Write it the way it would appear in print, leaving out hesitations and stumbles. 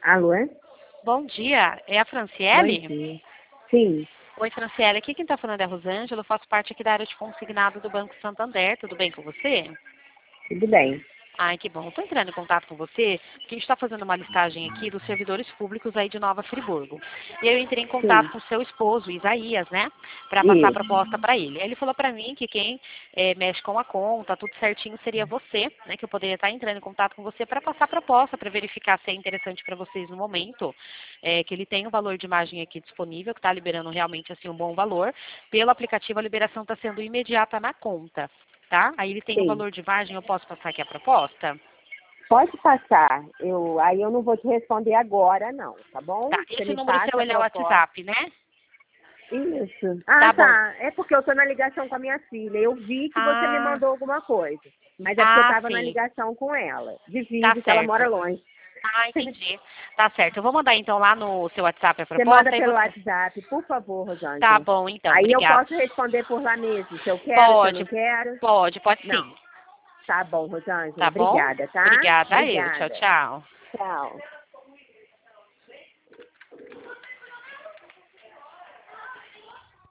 Alô, é? Bom dia, é a Bom Franciele? dia. Sim, Oi, Franciele, aqui quem está falando é a Rosângela, eu faço parte aqui da área de consignado do Banco Santander, tudo bem com você? tudo bem. Ai, que bom. Estou entrando em contato com você, porque a gente está fazendo uma listagem aqui dos servidores públicos aí de Nova Friburgo. E aí eu entrei em contato Sim, com o seu esposo, Isaías, né, para passar a isso. proposta para ele. Aí ele falou para mim que quem mexe com a conta, tudo certinho, seria você, né, que eu poderia estar entrando em contato com você para passar a proposta, para verificar se é interessante para vocês no momento, que ele tem um valor de imagem aqui disponível, que está liberando realmente assim um bom valor. Pelo aplicativo a liberação está sendo imediata na conta. Tá? Aí ele tem um Sim. valor de margem, eu posso passar aqui a proposta? Pode passar. Aí eu não vou te responder agora, não, tá bom? Tá, Você esse me número passa seu, a ele é o proposta. WhatsApp, né? Isso. Ah, Tá bom. tá. É porque eu estou na ligação com a minha filha. Eu vi que você me Ah, mandou alguma coisa. Mas é porque eu estava na sim, ligação com ela. De tá vídeo, que ela mora certo. longe. Ah, entendi. Tá certo. Eu vou mandar então lá no seu WhatsApp a Você manda proposta e pelo você... WhatsApp, por favor, Tá Rosângela. bom, então, Aí eu obrigada. posso responder por lá mesmo, se eu quero, se eu não Pode, quero. pode Não. sim. Tá bom, Rosângela. Tá bom? Obrigada, tá? Obrigada a eu. Tchau, Obrigada. tchau. Tchau.